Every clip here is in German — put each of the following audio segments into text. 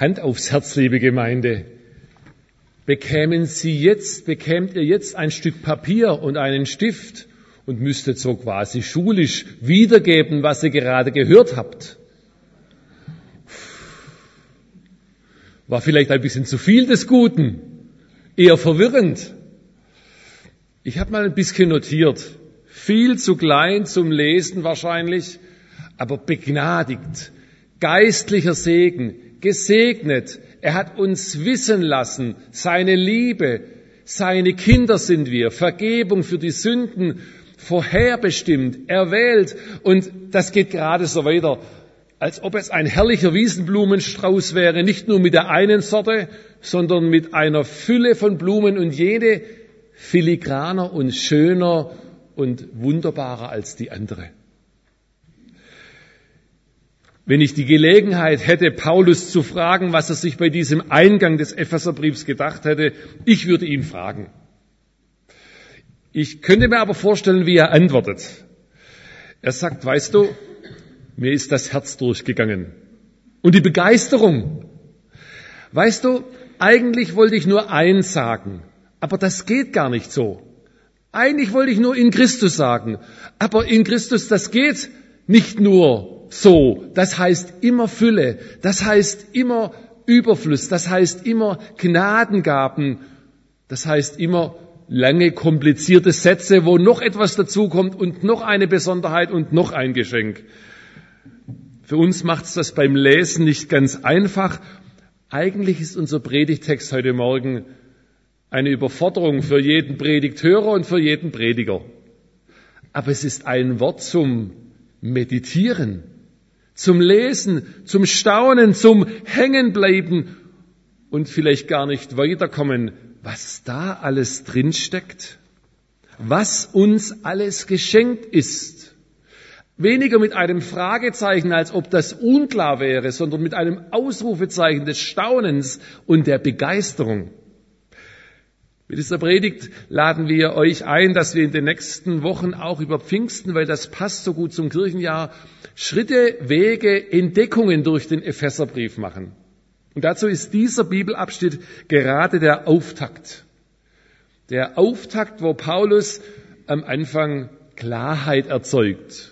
Hand aufs Herz, liebe Gemeinde. Bekämt ihr jetzt ein Stück Papier und einen Stift und müsstet so quasi schulisch wiedergeben, was ihr gerade gehört habt? War vielleicht ein bisschen zu viel des Guten, eher verwirrend. Ich habe mal ein bisschen notiert, viel zu klein zum Lesen wahrscheinlich, aber begnadigt, geistlicher Segen, gesegnet. Er hat uns wissen lassen, seine Liebe, seine Kinder sind wir, Vergebung für die Sünden, vorherbestimmt, erwählt. Und das geht gerade so weiter, als ob es ein herrlicher Wiesenblumenstrauß wäre, nicht nur mit der einen Sorte, sondern mit einer Fülle von Blumen und jede filigraner und schöner und wunderbarer als die andere. Wenn ich die Gelegenheit hätte, Paulus zu fragen, was er sich bei diesem Eingang des Epheserbriefs gedacht hätte, ich würde ihn fragen. Ich könnte mir aber vorstellen, wie er antwortet. Er sagt, weißt du, mir ist das Herz durchgegangen. Und die Begeisterung. Weißt du, eigentlich wollte ich nur eins sagen, aber das geht gar nicht so. Eigentlich wollte ich nur in Christus sagen, aber in Christus, das geht nicht nur so. Das heißt immer Fülle, das heißt immer Überfluss, das heißt immer Gnadengaben, das heißt immer lange, komplizierte Sätze, wo noch etwas dazukommt und noch eine Besonderheit und noch ein Geschenk. Für uns macht es das beim Lesen nicht ganz einfach. Eigentlich ist unser Predigtext heute Morgen eine Überforderung für jeden Predigthörer und für jeden Prediger. Aber es ist ein Wort zum Meditieren, zum Lesen, zum Staunen, zum Hängenbleiben und vielleicht gar nicht weiterkommen, was da alles drinsteckt, was uns alles geschenkt ist. Weniger mit einem Fragezeichen, als ob das unklar wäre, sondern mit einem Ausrufezeichen des Staunens und der Begeisterung. Mit dieser Predigt laden wir euch ein, dass wir in den nächsten Wochen auch über Pfingsten, weil das passt so gut zum Kirchenjahr, Schritte, Wege, Entdeckungen durch den Epheserbrief machen. Und dazu ist dieser Bibelabschnitt gerade der Auftakt. Der Auftakt, wo Paulus am Anfang Klarheit erzeugt.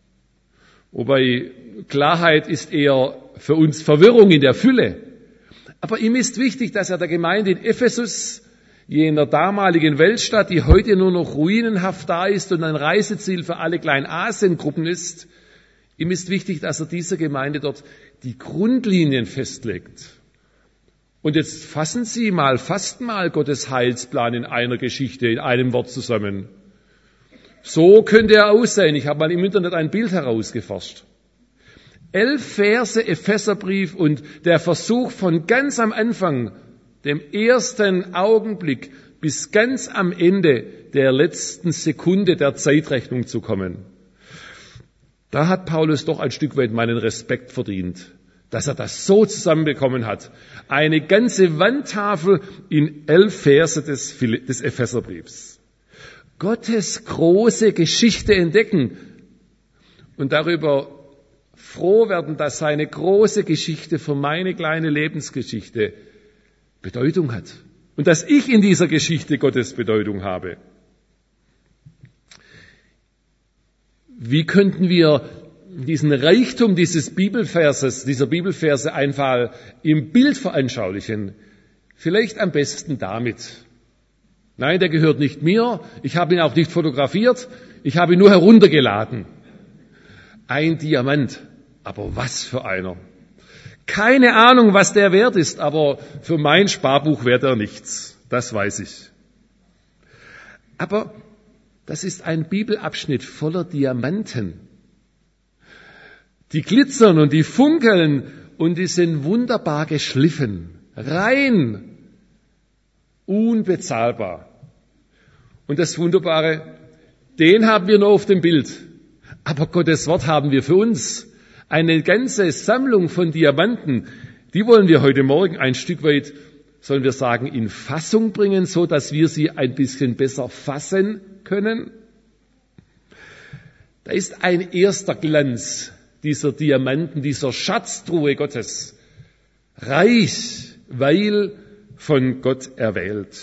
Wobei Klarheit ist eher für uns Verwirrung in der Fülle. Aber ihm ist wichtig, dass er der Gemeinde in Ephesus, jener damaligen Weltstadt, die heute nur noch ruinenhaft da ist und ein Reiseziel für alle Kleinasiengruppen ist, ihm ist wichtig, dass er dieser Gemeinde dort die Grundlinien festlegt. Und jetzt fasst mal Gottes Heilsplan in einer Geschichte, in einem Wort zusammen. So könnte er aussehen. Ich habe mal im Internet ein Bild herausgeforscht. 11 Verse Epheserbrief und der Versuch von ganz am Anfang, dem ersten Augenblick, bis ganz am Ende der letzten Sekunde der Zeitrechnung zu kommen. Da hat Paulus doch ein Stück weit meinen Respekt verdient, dass er das so zusammenbekommen hat. Eine ganze Wandtafel in 11 Verse des Epheserbriefs. Gottes große Geschichte entdecken und darüber froh werden, dass seine große Geschichte für meine kleine Lebensgeschichte Bedeutung hat und dass ich in dieser Geschichte Gottes Bedeutung habe. Wie könnten wir diesen Reichtum dieser Bibelverse einfach im Bild veranschaulichen? Vielleicht am besten damit. Nein, der gehört nicht mir. Ich habe ihn auch nicht fotografiert. Ich habe ihn nur heruntergeladen. Ein Diamant. Aber was für einer. Keine Ahnung, was der wert ist, aber für mein Sparbuch wert er nichts. Das weiß ich. Aber das ist ein Bibelabschnitt voller Diamanten. Die glitzern und die funkeln und die sind wunderbar geschliffen. Rein. Unbezahlbar. Und das Wunderbare, den haben wir nur auf dem Bild. Aber Gottes Wort haben wir für uns. Eine ganze Sammlung von Diamanten, die wollen wir heute Morgen ein Stück weit, sollen wir sagen, in Fassung bringen, so dass wir sie ein bisschen besser fassen können. Da ist ein erster Glanz dieser Diamanten, dieser Schatztruhe Gottes. Reich, weil von Gott erwählt.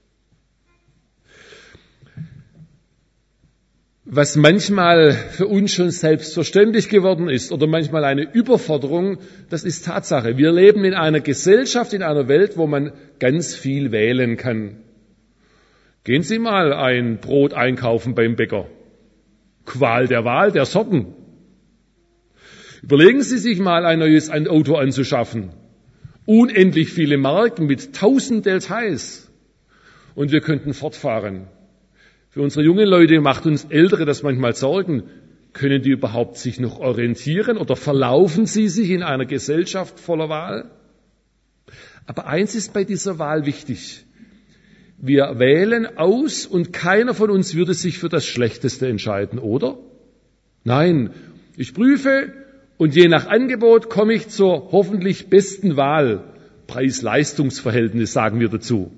Was manchmal für uns schon selbstverständlich geworden ist oder manchmal eine Überforderung, das ist Tatsache. Wir leben in einer Gesellschaft, in einer Welt, wo man ganz viel wählen kann. Gehen Sie mal ein Brot einkaufen beim Bäcker. Qual der Wahl der Sorten. Überlegen Sie sich mal, ein neues Auto anzuschaffen. Unendlich viele Marken mit 1000 Details. Und wir könnten fortfahren. Für unsere jungen Leute macht uns Ältere das manchmal Sorgen. Können die überhaupt sich noch orientieren oder verlaufen sie sich in einer Gesellschaft voller Wahl? Aber eins ist bei dieser Wahl wichtig. Wir wählen aus und keiner von uns würde sich für das Schlechteste entscheiden, oder? Nein, ich prüfe und je nach Angebot komme ich zur hoffentlich besten Wahl. Preis-Leistungs-Verhältnis sagen wir dazu.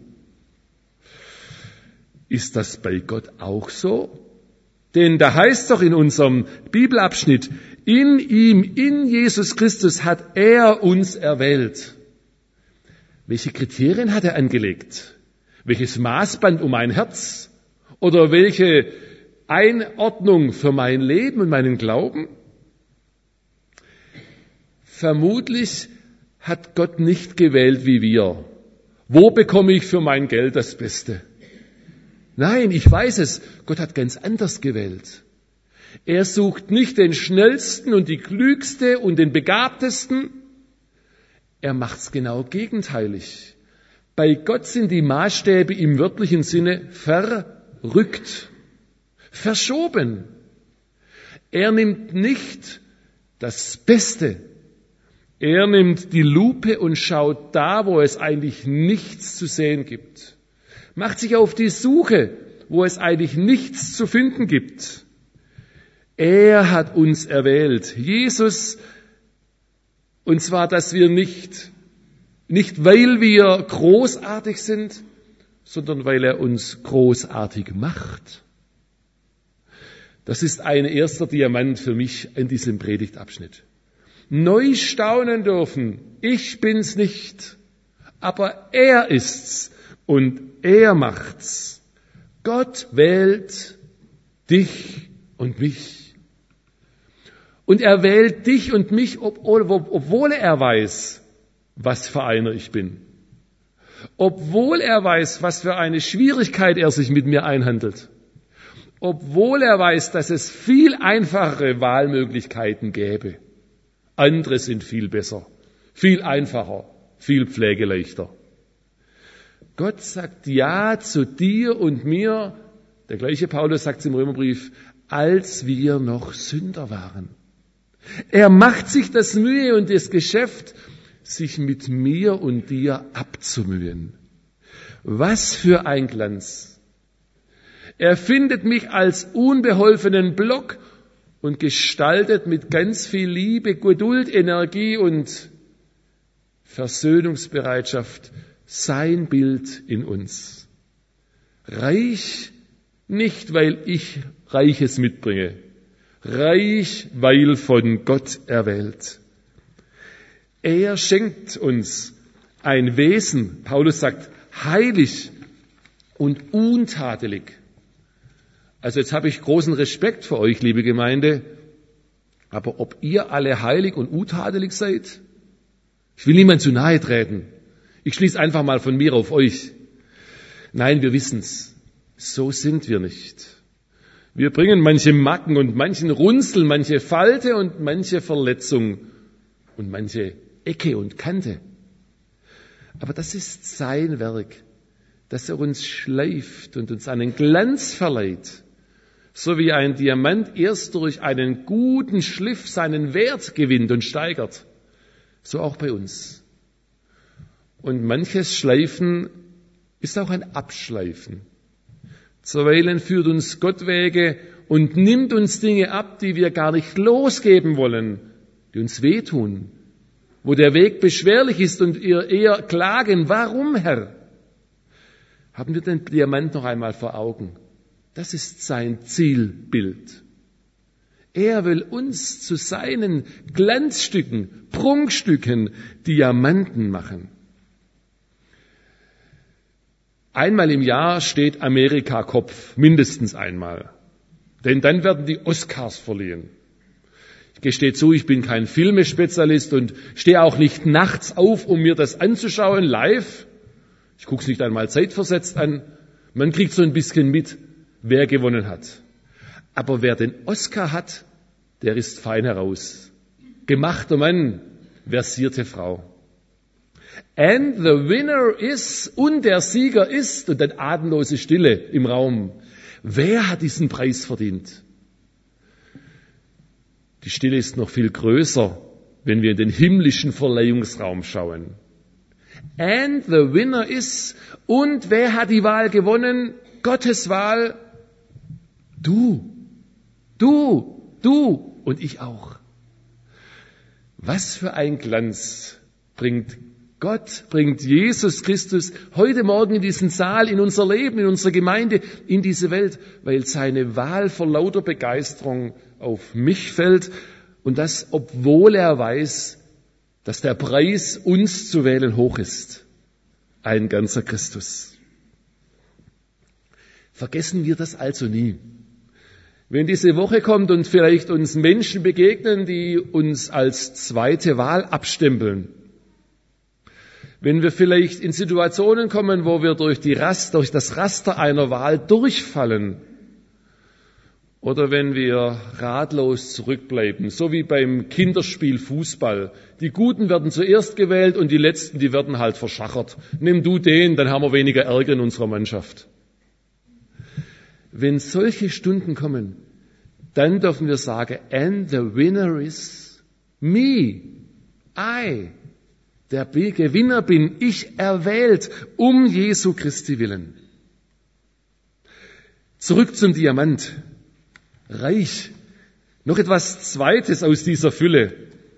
Ist das bei Gott auch so? Denn da heißt doch in unserem Bibelabschnitt, in ihm, in Jesus Christus hat er uns erwählt. Welche Kriterien hat er angelegt? Welches Maßband um mein Herz? Oder welche Einordnung für mein Leben und meinen Glauben? Vermutlich hat Gott nicht gewählt wie wir. Wo bekomme ich für mein Geld das Beste? Nein, ich weiß es, Gott hat ganz anders gewählt. Er sucht nicht den Schnellsten und die Klügste und den Begabtesten. Er macht's genau gegenteilig. Bei Gott sind die Maßstäbe im wörtlichen Sinne verrückt, verschoben. Er nimmt nicht das Beste. Er nimmt die Lupe und schaut da, wo es eigentlich nichts zu sehen gibt. Macht sich auf die Suche, wo es eigentlich nichts zu finden gibt. Er hat uns erwählt, Jesus, und zwar, dass wir nicht weil wir großartig sind, sondern weil er uns großartig macht. Das ist ein erster Diamant für mich in diesem Predigtabschnitt. Neu staunen dürfen, ich bin's nicht, aber er ist's. Und er macht's. Gott wählt dich und mich. Und er wählt dich und mich, obwohl er weiß, was für einer ich bin. Obwohl er weiß, was für eine Schwierigkeit er sich mit mir einhandelt. Obwohl er weiß, dass es viel einfachere Wahlmöglichkeiten gäbe. Andere sind viel besser, viel einfacher, viel pflegeleichter. Gott sagt Ja zu dir und mir, der gleiche Paulus sagt es im Römerbrief, als wir noch Sünder waren. Er macht sich das Mühe und das Geschäft, sich mit mir und dir abzumühen. Was für ein Glanz! Er findet mich als unbeholfenen Block und gestaltet mit ganz viel Liebe, Geduld, Energie und Versöhnungsbereitschaft sein Bild in uns. Reich nicht, weil ich Reiches mitbringe. Reich, weil von Gott erwählt. Er schenkt uns ein Wesen, Paulus sagt, heilig und untadelig. Also jetzt habe ich großen Respekt für euch, liebe Gemeinde, aber ob ihr alle heilig und untadelig seid? Ich will niemand zu nahe treten. Ich schließe einfach mal von mir auf euch. Nein, wir wissen's. So sind wir nicht. Wir bringen manche Macken und manchen Runzel, manche Falte und manche Verletzung und manche Ecke und Kante. Aber das ist sein Werk, dass er uns schleift und uns einen Glanz verleiht. So wie ein Diamant erst durch einen guten Schliff seinen Wert gewinnt und steigert. So auch bei uns. Und manches Schleifen ist auch ein Abschleifen. Zuweilen führt uns Gott Wege und nimmt uns Dinge ab, die wir gar nicht losgeben wollen, die uns wehtun, wo der Weg beschwerlich ist und ihr eher klagen, warum, Herr? Haben wir den Diamant noch einmal vor Augen? Das ist sein Zielbild. Er will uns zu seinen Glanzstücken, Prunkstücken, Diamanten machen. Einmal im Jahr steht Amerika Kopf, mindestens einmal. Denn dann werden die Oscars verliehen. Ich gestehe zu, ich bin kein Filmespezialist und stehe auch nicht nachts auf, um mir das anzuschauen, live. Ich gucke es nicht einmal zeitversetzt an. Man kriegt so ein bisschen mit, wer gewonnen hat. Aber wer den Oscar hat, der ist fein heraus. Gemachter Mann, versierte Frau. And the winner is, und der Sieger ist, und dann atemlose Stille im Raum. Wer hat diesen Preis verdient? Die Stille ist noch viel größer, wenn wir in den himmlischen Verleihungsraum schauen. And the winner is, und wer hat die Wahl gewonnen? Gottes Wahl. Du und ich auch. Was für ein Glanz bringt Gott, bringt Jesus Christus heute Morgen in diesen Saal, in unser Leben, in unsere Gemeinde, in diese Welt, weil seine Wahl vor lauter Begeisterung auf mich fällt und das, obwohl er weiß, dass der Preis, uns zu wählen, hoch ist. Ein ganzer Christus. Vergessen wir das also nie. Wenn diese Woche kommt und vielleicht uns Menschen begegnen, die uns als zweite Wahl abstempeln, wenn wir vielleicht in Situationen kommen, wo wir durch das Raster einer Wahl durchfallen, oder wenn wir ratlos zurückbleiben, so wie beim Kinderspiel Fußball. Die Guten werden zuerst gewählt und die Letzten, die werden halt verschachert. Nimm du den, dann haben wir weniger Ärger in unserer Mannschaft. Wenn solche Stunden kommen, dann dürfen wir sagen, and the winner is me, I. Der Gewinner bin ich, erwählt, um Jesu Christi willen. Zurück zum Diamant. Reich. Noch etwas Zweites aus dieser Fülle.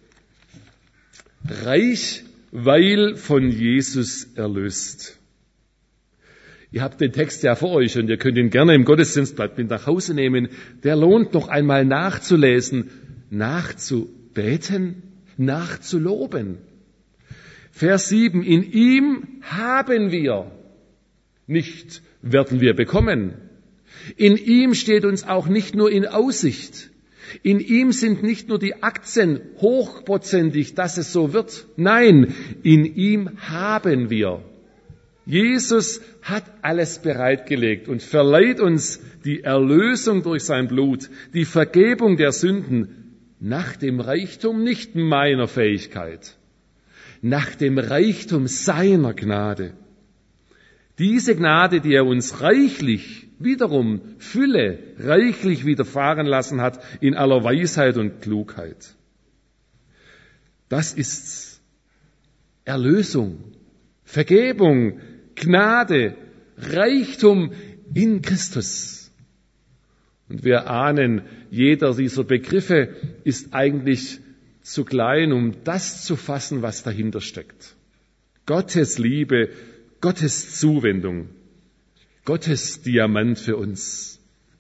Reich, weil von Jesus erlöst. Ihr habt den Text ja vor euch und ihr könnt ihn gerne im Gottesdienstblatt mit nach Hause nehmen. Der lohnt noch einmal nachzulesen, nachzubeten, nachzuloben. Vers 7, in ihm haben wir, nicht werden wir bekommen. In ihm steht uns auch nicht nur in Aussicht. In ihm sind nicht nur die Aktien hochprozentig, dass es so wird. Nein, in ihm haben wir. Jesus hat alles bereitgelegt und verleiht uns die Erlösung durch sein Blut, die Vergebung der Sünden nach dem Reichtum nicht meiner Fähigkeit, nach dem Reichtum seiner Gnade. Diese Gnade, die er uns reichlich, wiederum Fülle, reichlich widerfahren lassen hat in aller Weisheit und Klugheit. Das ist's. Erlösung, Vergebung, Gnade, Reichtum in Christus. Und wir ahnen, jeder dieser Begriffe ist eigentlich zu klein, um das zu fassen, was dahinter steckt. Gottes Liebe, Gottes Zuwendung, Gottes Diamant für uns.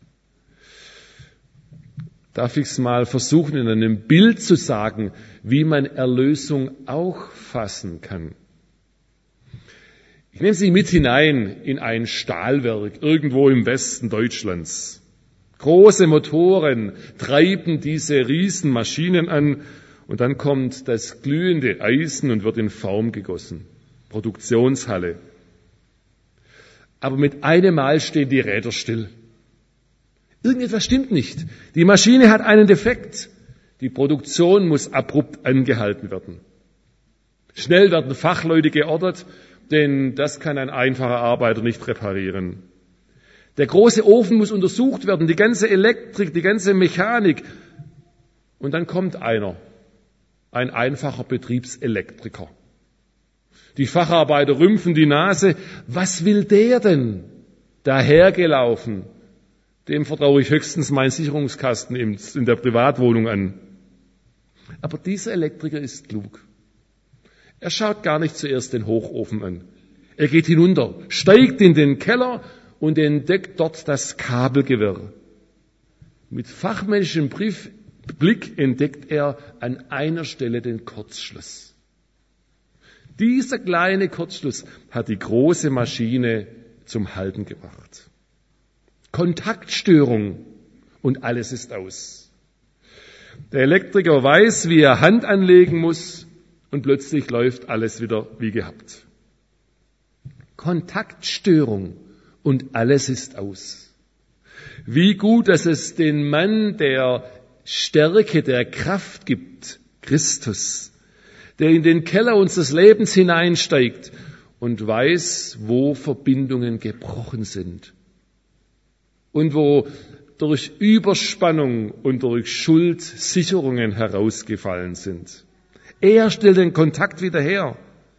Darf ich es mal versuchen, in einem Bild zu sagen, wie man Erlösung auch fassen kann? Ich nehme Sie mit hinein in ein Stahlwerk irgendwo im Westen Deutschlands. Große Motoren treiben diese Riesenmaschinen an und dann kommt das glühende Eisen und wird in Form gegossen. Produktionshalle. Aber mit einem Mal stehen die Räder still. Irgendetwas stimmt nicht. Die Maschine hat einen Defekt. Die Produktion muss abrupt angehalten werden. Schnell werden Fachleute geordert, denn das kann ein einfacher Arbeiter nicht reparieren. Der große Ofen muss untersucht werden, die ganze Elektrik, die ganze Mechanik. Und dann kommt einer, ein einfacher Betriebselektriker. Die Facharbeiter rümpfen die Nase. Was will der denn? Dahergelaufen. Dem vertraue ich höchstens meinen Sicherungskasten in der Privatwohnung an. Aber dieser Elektriker ist klug. Er schaut gar nicht zuerst den Hochofen an. Er geht hinunter, steigt in den Keller und entdeckt dort das Kabelgewirr. Mit fachmännischem Blick entdeckt er an einer Stelle den Kurzschluss. Dieser kleine Kurzschluss hat die große Maschine zum Halten gebracht. Kontaktstörung und alles ist aus. Der Elektriker weiß, wie er Hand anlegen muss und plötzlich läuft alles wieder wie gehabt. Kontaktstörung und alles ist aus. Wie gut, dass es den Mann der Stärke, der Kraft gibt, Christus, der in den Keller unseres Lebens hineinsteigt und weiß, wo Verbindungen gebrochen sind und wo durch Überspannung und durch Schuld Sicherungen herausgefallen sind. Er stellt den Kontakt wieder her,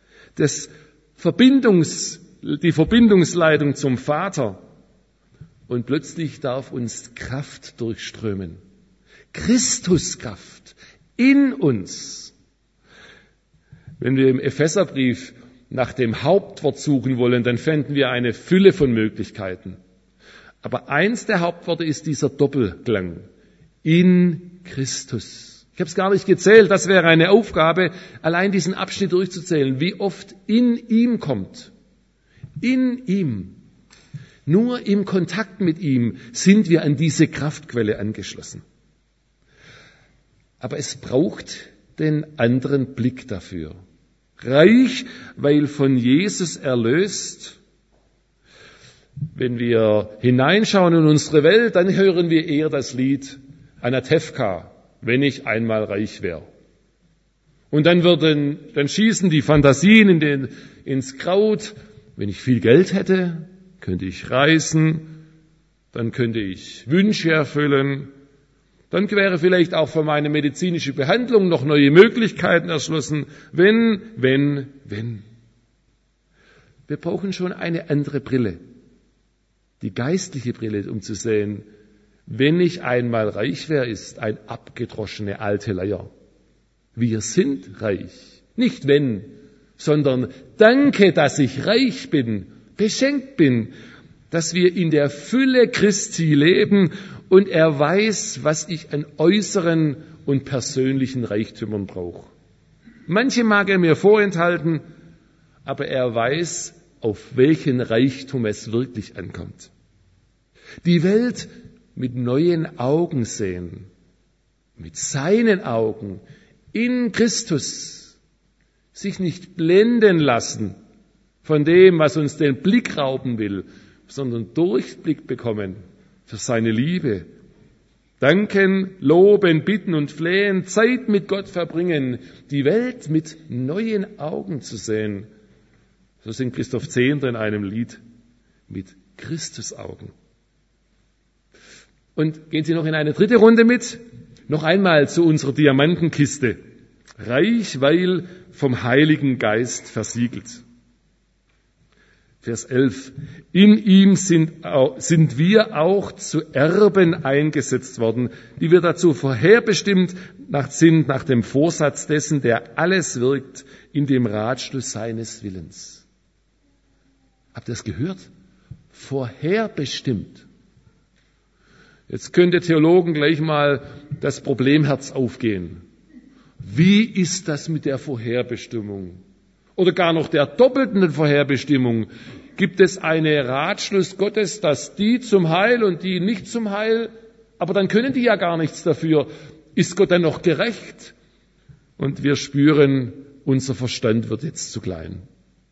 die Verbindungsleitung zum Vater, und plötzlich darf uns Kraft durchströmen. Christuskraft in uns. Wenn wir im Epheserbrief nach dem Hauptwort suchen wollen, dann fänden wir eine Fülle von Möglichkeiten. Aber eins der Hauptworte ist dieser Doppelklang. In Christus. Ich habe es gar nicht gezählt, das wäre eine Aufgabe, allein diesen Abschnitt durchzuzählen, wie oft in ihm kommt. In ihm. Nur im Kontakt mit ihm sind wir an diese Kraftquelle angeschlossen. Aber es braucht den anderen Blick dafür. Reich, weil von Jesus erlöst. Wenn wir hineinschauen in unsere Welt, dann hören wir eher das Lied Anatevka, wenn ich einmal reich wäre. Und dann schießen die Fantasien ins Kraut. Wenn ich viel Geld hätte, könnte ich reisen, dann könnte ich Wünsche erfüllen, dann wäre vielleicht auch für meine medizinische Behandlung noch neue Möglichkeiten erschlossen. Wenn. Wir brauchen schon eine andere Brille, die geistliche Brille, um zu sehen, wenn ich einmal reich wäre, ist ein abgedroschene alte Leier. Wir sind reich. Nicht wenn, sondern danke, dass ich reich bin, beschenkt bin, dass wir in der Fülle Christi leben und er weiß, was ich an äußeren und persönlichen Reichtümern brauche. Manche mag er mir vorenthalten, aber er weiß, auf welchen Reichtum es wirklich ankommt. Die Welt mit neuen Augen sehen, mit seinen Augen in Christus, sich nicht blenden lassen von dem, was uns den Blick rauben will, sondern Durchblick bekommen für seine Liebe. Danken, loben, bitten und flehen, Zeit mit Gott verbringen, die Welt mit neuen Augen zu sehen. So singt Christoph Zehnder in einem Lied, mit Christusaugen. Und gehen Sie noch in eine dritte Runde mit, noch einmal zu unserer Diamantenkiste. Reich, weil vom Heiligen Geist versiegelt. Vers 11. In ihm sind wir auch zu Erben eingesetzt worden, die wir dazu vorherbestimmt sind nach dem Vorsatz dessen, der alles wirkt, in dem Ratschluss seines Willens. Habt ihr das gehört? Vorherbestimmt. Jetzt könnte Theologen gleich mal das Problemherz aufgehen. Wie ist das mit der Vorherbestimmung? Oder gar noch der doppelten Vorherbestimmung. Gibt es einen Ratschluss Gottes, dass die zum Heil und die nicht zum Heil, aber dann können die ja gar nichts dafür. Ist Gott dann noch gerecht? Und wir spüren, unser Verstand wird jetzt zu klein.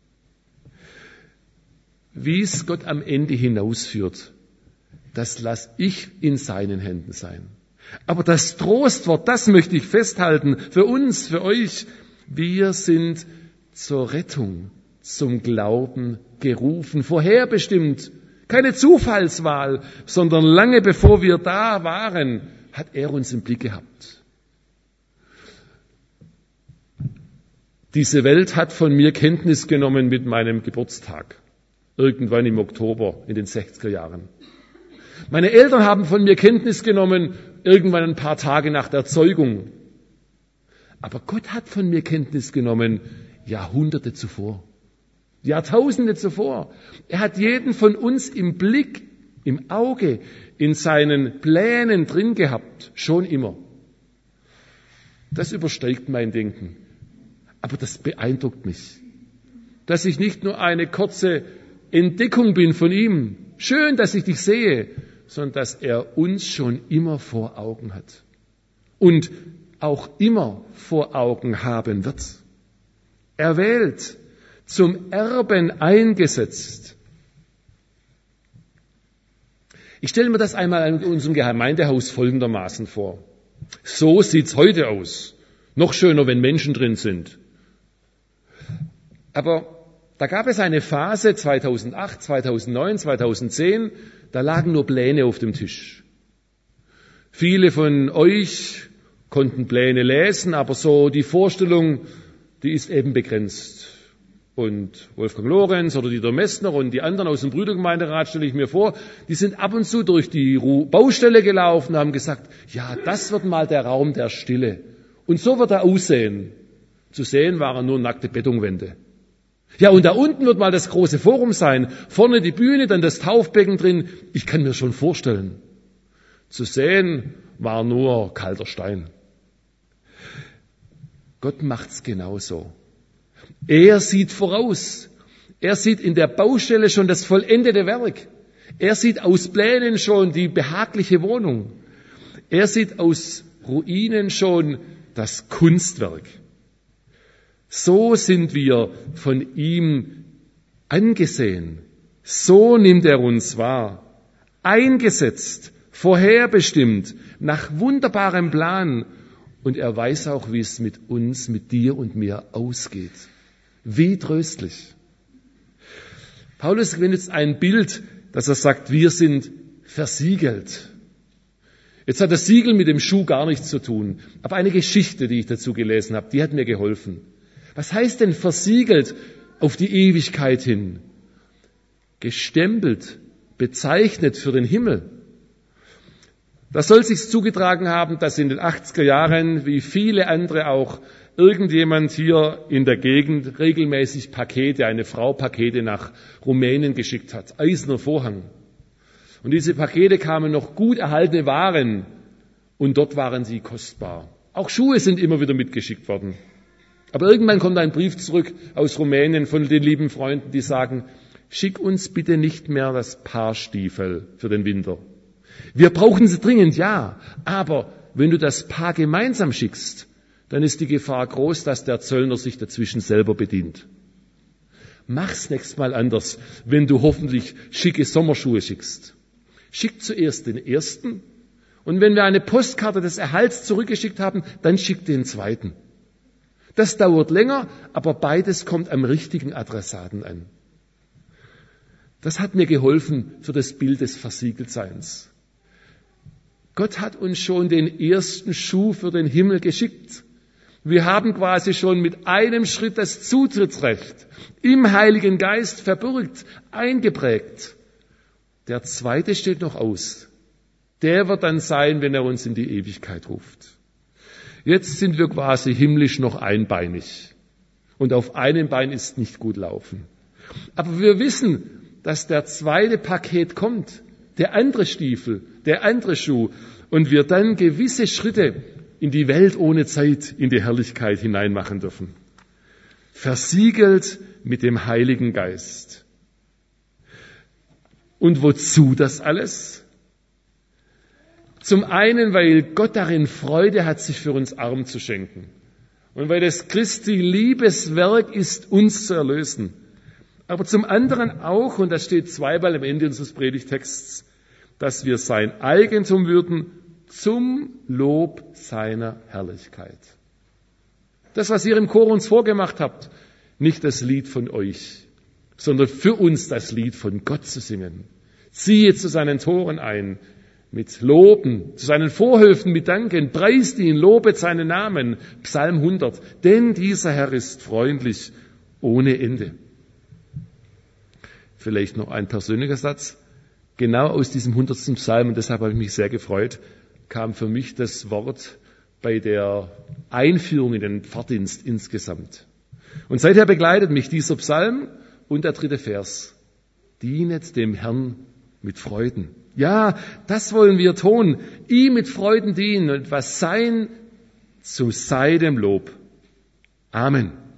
Wie es Gott am Ende hinausführt, das lasse ich in seinen Händen sein. Aber das Trostwort, das möchte ich festhalten, für uns, für euch. Wir sind zur Rettung, zum Glauben gerufen, vorherbestimmt. Keine Zufallswahl, sondern lange bevor wir da waren, hat er uns im Blick gehabt. Diese Welt hat von mir Kenntnis genommen mit meinem Geburtstag. Irgendwann im Oktober in den 60er Jahren. Meine Eltern haben von mir Kenntnis genommen, irgendwann ein paar Tage nach der Zeugung. Aber Gott hat von mir Kenntnis genommen, Jahrhunderte zuvor, Jahrtausende zuvor. Er hat jeden von uns im Blick, im Auge, in seinen Plänen drin gehabt, schon immer. Das übersteigt mein Denken. Aber das beeindruckt mich, dass ich nicht nur eine kurze Entdeckung bin von ihm. Schön, dass ich dich sehe, sondern dass er uns schon immer vor Augen hat und auch immer vor Augen haben wird. Erwählt, zum Erben eingesetzt. Ich stelle mir das einmal in unserem Gemeindehaus folgendermaßen vor. So sieht's heute aus. Noch schöner, wenn Menschen drin sind. Aber da gab es eine Phase 2008, 2009, 2010, da lagen nur Pläne auf dem Tisch. Viele von euch konnten Pläne lesen, aber so die Vorstellung, die ist eben begrenzt. Und Wolfgang Lorenz oder Dieter Messner und die anderen aus dem Brüdergemeinderat, stelle ich mir vor, die sind ab und zu durch die Baustelle gelaufen und haben gesagt, ja, das wird mal der Raum der Stille. Und so wird er aussehen. Zu sehen waren nur nackte Betonwände. Ja, und da unten wird mal das große Forum sein. Vorne die Bühne, dann das Taufbecken drin. Ich kann mir schon vorstellen. Zu sehen war nur kalter Stein. Gott macht's genauso. Er sieht voraus. Er sieht in der Baustelle schon das vollendete Werk. Er sieht aus Plänen schon die behagliche Wohnung. Er sieht aus Ruinen schon das Kunstwerk. So sind wir von ihm angesehen. So nimmt er uns wahr. Eingesetzt, vorherbestimmt, nach wunderbarem Plan. Und er weiß auch, wie es mit uns, mit dir und mir ausgeht. Wie tröstlich. Paulus benutzt ein Bild, dass er sagt, wir sind versiegelt. Jetzt hat das Siegel mit dem Schuh gar nichts zu tun. Aber eine Geschichte, die ich dazu gelesen habe, die hat mir geholfen. Was heißt denn versiegelt auf die Ewigkeit hin? Gestempelt, bezeichnet für den Himmel. Das soll sich zugetragen haben, dass in den 80er Jahren, wie viele andere auch, irgendjemand hier in der Gegend regelmäßig Pakete, eine Frau Pakete nach Rumänien geschickt hat. Eiserner Vorhang. Und diese Pakete kamen noch gut erhaltene Waren und dort waren sie kostbar. Auch Schuhe sind immer wieder mitgeschickt worden. Aber irgendwann kommt ein Brief zurück aus Rumänien von den lieben Freunden, die sagen, schick uns bitte nicht mehr das Paar Stiefel für den Winter. Wir brauchen sie dringend, ja, aber wenn du das Paar gemeinsam schickst, dann ist die Gefahr groß, dass der Zöllner sich dazwischen selber bedient. Mach's nächstes Mal anders, wenn du hoffentlich schicke Sommerschuhe schickst. Schick zuerst den ersten und wenn wir eine Postkarte des Erhalts zurückgeschickt haben, dann schick den zweiten. Das dauert länger, aber beides kommt am richtigen Adressaten an. Das hat mir geholfen für das Bild des Versiegeltseins. Gott hat uns schon den ersten Schuh für den Himmel geschickt. Wir haben quasi schon mit einem Schritt das Zutrittsrecht im Heiligen Geist verbürgt, eingeprägt. Der zweite steht noch aus. Der wird dann sein, wenn er uns in die Ewigkeit ruft. Jetzt sind wir quasi himmlisch noch einbeinig. Und auf einem Bein ist nicht gut laufen. Aber wir wissen, dass der zweite Paket kommt. Der andere Stiefel, der andere Schuh. Und wir dann gewisse Schritte in die Welt ohne Zeit, in die Herrlichkeit hinein machen dürfen. Versiegelt mit dem Heiligen Geist. Und wozu das alles? Zum einen, weil Gott darin Freude hat, sich für uns arm zu schenken. Und weil es Christi Liebeswerk ist, uns zu erlösen. Aber zum anderen auch, und das steht zweimal am Ende unseres Predigtexts, dass wir sein Eigentum würden zum Lob seiner Herrlichkeit. Das, was ihr im Chor uns vorgemacht habt, nicht das Lied von euch, sondern für uns das Lied von Gott zu singen. Ziehe zu seinen Toren ein, mit Loben, zu seinen Vorhöfen mit Danken, preist ihn, lobet seinen Namen, Psalm 100, denn dieser Herr ist freundlich ohne Ende. Vielleicht noch ein persönlicher Satz. Genau aus diesem 100. Psalm, und deshalb habe ich mich sehr gefreut, kam für mich das Wort bei der Einführung in den Pfarrdienst insgesamt. Und seither begleitet mich dieser Psalm und der 3. Vers. Dienet dem Herrn mit Freuden. Ja, das wollen wir tun. Ihm mit Freuden dienen. Und was sein zu seinem Lob. Amen.